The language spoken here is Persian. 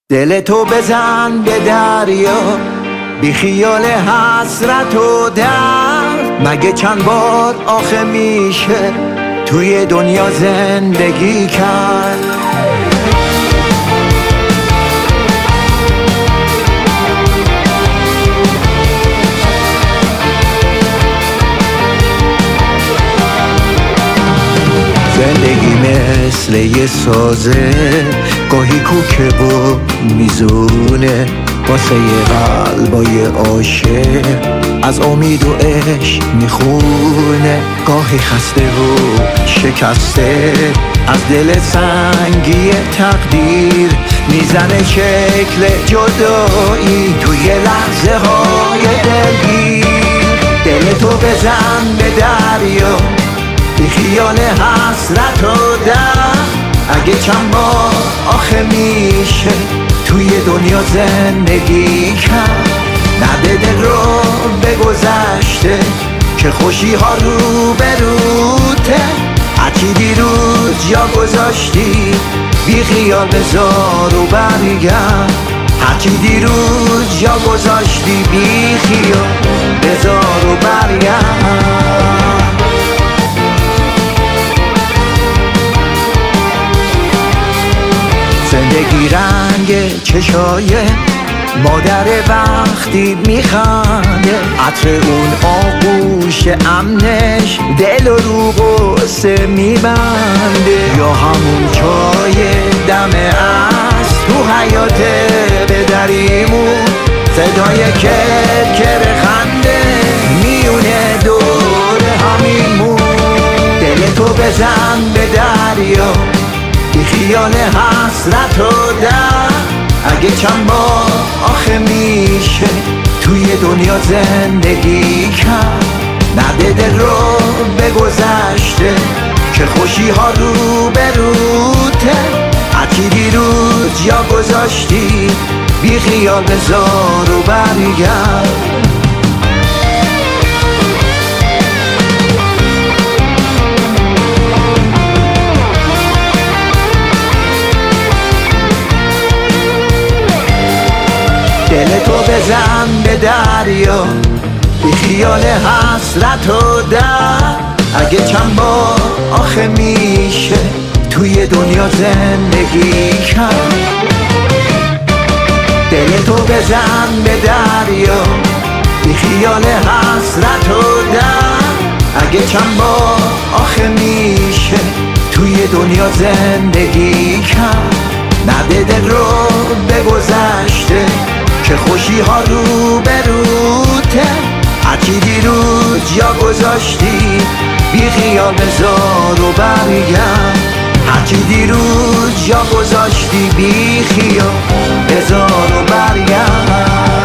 دل تو بزن به دریا، بی خیال حسرت و درد. مگه چند بار آخه میشه توی دنیا زندگی کرد؟ زندگی مثل یه سازه، گاهی کوکه و میزونه واسه یه قلبای عاشق، از امید و عشق میخونه. گاهی خسته و شکسته از دل سنگی تقدیر، میزنه شکل جدایی توی لحظه های دلگیر. دل تو بزن به دریا، بی خیال حسرت و درد. اگه چند بار آخه میشه توی دنیا زندگی کرد؟ نده دل رو به گذشته که خوشی ها رو بروته. هرچی دیروز جا گذاشتی بی خیال بذار و برگرد. هرچی دیروز جا گذاشتی بی خیال بذار و برگرد. زندگی رنگ چشای مادر وقتی میخنده، عطر اون آغوش امنش دل رو غصه میبنده. یا همون چای دم از تو حیات پدریمون، صدای کرکر خنده میونه دور همیمون. دل تو بزن به دریا، بی خیال حسرت و درد. اگه چند بار آخه میشه توی دنیا زندگی کرد؟ نده دل رو به گذشته که خوشی ها رو بروته. هرچی دیروز جا گذاشتی بی خیال بذار و برگرد. دل تو بزن به دریا، بی خیال حسرت و درد. اگه چند بار آخه میشه توی دنیا زندگی کرد؟ دل تو بزن به دریا، بی خیال حسرت و درد. اگه چند بار آخه میشه توی دنیا زندگی کرد؟ نده دل رو به گذشته که خوشی ها رو بروته. هرچی دیروز جا گذاشتی بی خیال بذار و برگرد. هرچی دیروز جا گذاشتی بی خیال بذار و برگرد.